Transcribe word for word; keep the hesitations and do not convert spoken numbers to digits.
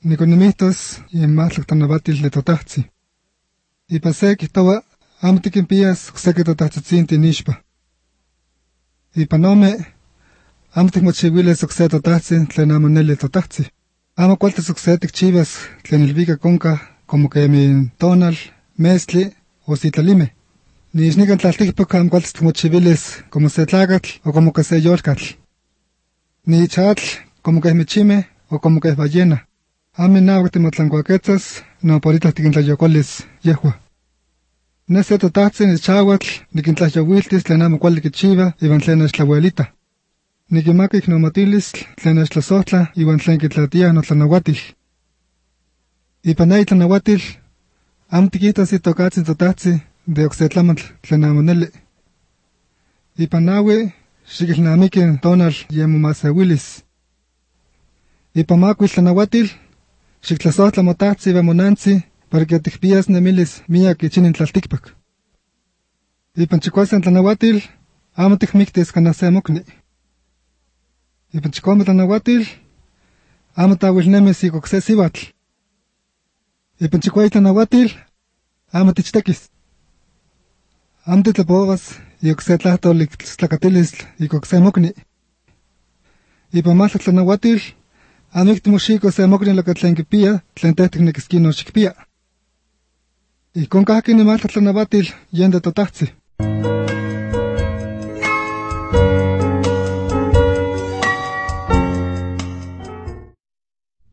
nikonimihtos yen matlactanabatil de totahtzi. Ipa se kihtowa amo tikimpias okseki totahtzitzintih nixpa. Ipa nome amo tikmochiuilis okse totahtzi tlen amo neli totahtzi. Amo kualtis okse tikchivas tlen ilvika konka como kemi tonal, mestli o sitlalime. Nixnikan tlaltikpak amo kualtis tikmochiuilis como se tlakatl o como que se yolkatl. Ni chatl como que michime o como que ballena. Ame nahuak timotlankuaketzas, no porita tikintlayokolis yehua. Nese totahtzi ni chawatl, nikintlayowiltis tlen amo kuali kichiva, iban tlen axtlabuelita. Nikimaka iknomatilis tlen axtlasohtla, iban tlen kitlatia notlanahuatil. Ipan ei tlanahuatil, amo tikitas itokatzin totahtzi de oksetlamantl tlen amo neli. Ipan nahui, xikilnamikin tonal yemomasewilis. Ipan makuil tlanahuatil, xiktlasohtla motahtzi iban monantzi, para que tikpias nemilis miak ichinin tlaltikpak. Ipan chikuasen tlanahuatil, amo tikmiktis kana se mokni. Ipan chikome tlanahuatil, amo tawilnemis ik okse siwatl. Ipan chikuay tlanahuatil, amo tichtekis. Amo titlapovas ik okse tlahtol ik tlakatilis ik okse mokni. Ipan matlak tlanahuatil, amo ik timoxiko se mokni laka tlen kipia, tlen tehtik nikiskino xikpia. Ikon kahki ni matlak tlanahuatil yende totahtzi.